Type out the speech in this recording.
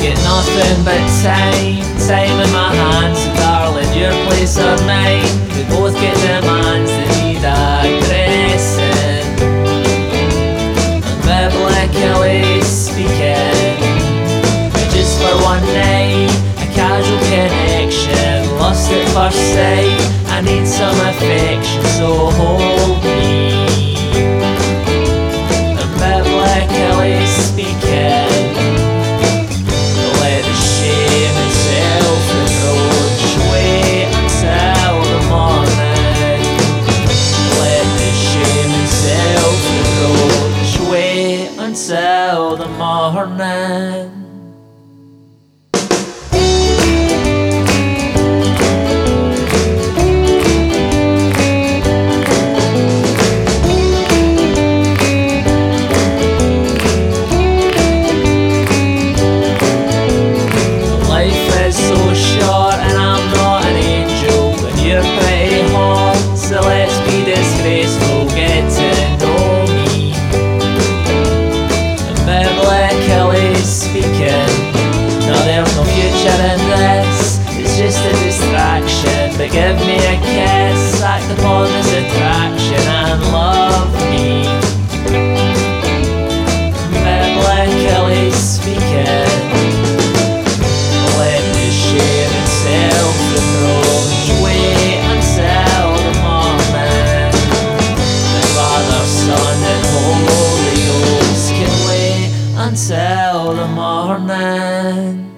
get nothing but time in my hands. So darling, your place or mine, we both get demands that need addressing. And biblically speaking, just for one night, a casual connection, lust at first sight, I need some affection, so hold me. And biblically speaking, let the shame and self-reproach wait until the morning. Let the shame and self-reproach wait until the morning. So let's be disgraceful, get to know me. And biblically speaking, no, there's no future in this, it's just a distraction. But give me a kiss, act upon this attraction and love me. Biblically speaking, let the shame and self-reproach wait until the morning. The Father, Son and Holy Ghost can wait until the morning.